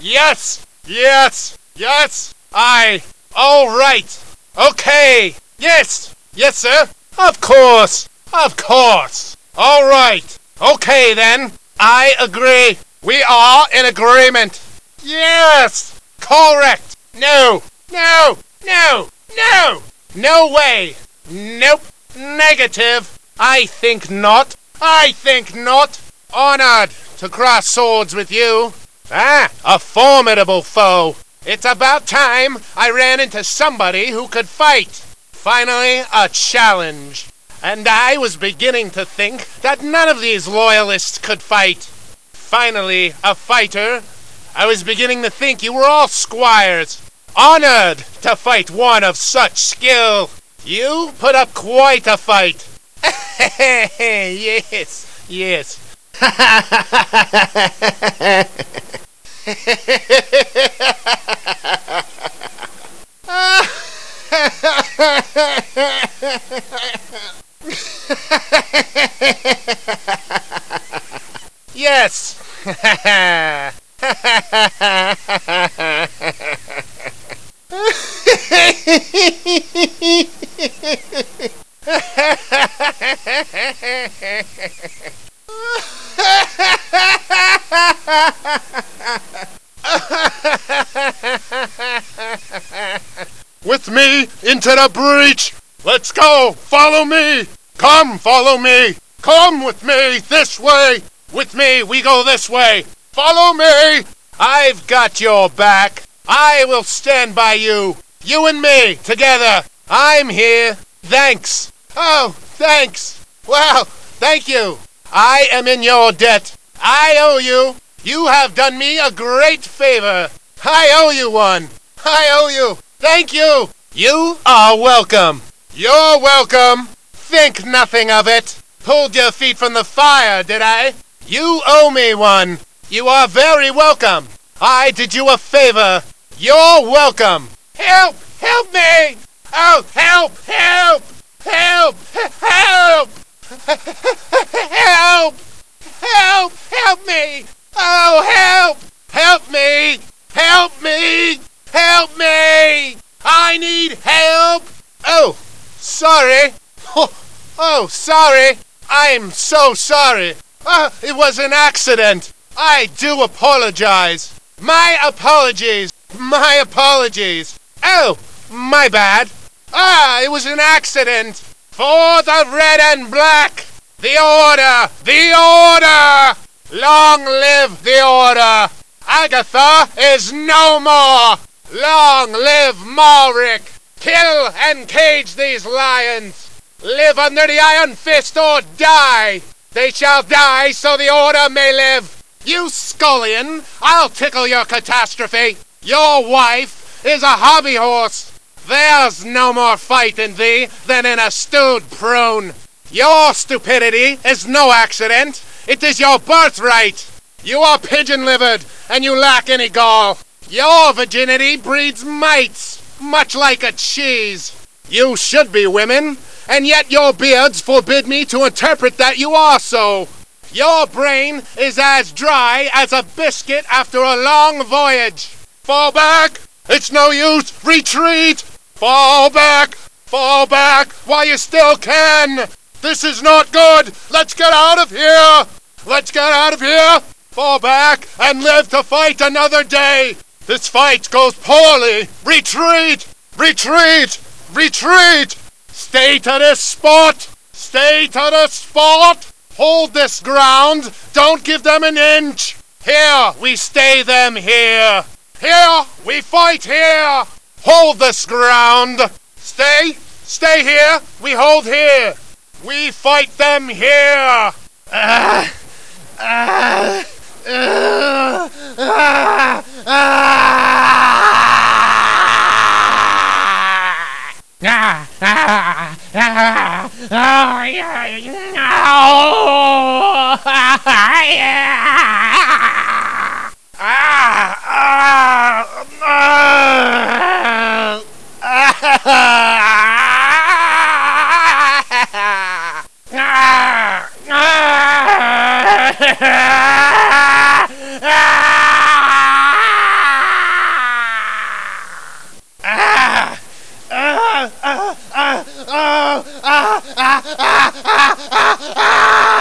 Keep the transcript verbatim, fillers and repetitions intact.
Yes! Yes! Yes! I... All right! Okay! Yes! Yes, sir! Of course! Of course! All right! Okay, then! I agree! We are in agreement! Yes! Correct! No! No! No! No! No way! Nope! Negative! I think not! I think not! Honored to cross swords with you! Ah, a formidable foe! It's about time I ran into somebody who could fight! Finally, a challenge! And I was beginning to think that none of these loyalists could fight! Finally, a fighter! I was beginning to think you were all squires! Honored to fight one of such skill! You put up quite a fight! Yes, yes. Yes. With me into the breach! Let's go! Follow me! Come, follow me! Come with me! This way! With me, we go this way! Follow me! I've got your back! I will stand by you! You and me, together! I'm here! Thanks! Oh, thanks! Well, thank you! I am in your debt! I owe you! You have done me a great favor! I owe you one! I owe you! Thank you! You are welcome! You're welcome! Think nothing of it! Pulled your feet from the fire, did I? You owe me one! You are very welcome! I did you a favor! You're welcome! Help! Help me! Oh, help! Help! Help! Help! Help! Help! Help me! Oh, help! Help me! Help me! Help me! I need help! Oh, sorry. Oh, oh sorry. I'm so sorry. Uh, it was an accident. I do apologize. My apologies. My apologies. Oh, my bad. Ah, it was an accident. For the red and black. The order. The order. Long live the order. Agatha is no more. Long live Malric. Kill and cage these lions. Live under the iron fist or die. They shall die so the order may live. You scullion, I'll tickle your catastrophe. Your wife is a hobby horse. There's no more fight in thee than in a stewed prune. Your stupidity is no accident. It is your birthright. You are pigeon-livered, and you lack any gall. Your virginity breeds mites, much like a cheese. You should be women, and yet your beards forbid me to interpret that you are so. Your brain is as dry as a biscuit after a long voyage. Fall back! It's no use! Retreat! Fall back! Fall back while you still can! This is not good! Let's get out of here! Let's get out of here! Fall back and live to fight another day! This fight goes poorly! Retreat! Retreat! Retreat! Stay to this spot! Stay to this spot! Hold this ground! Don't give them an inch! Here we stay them here! Here we fight here! Hold this ground! Stay! Stay here! We hold here! We fight them here! Ah! Ah! Ah! Ah! Ah! Ah! Ah! Oh, yeah! Oh! Ah! Ah! Ah! ah, ah, ah, ah.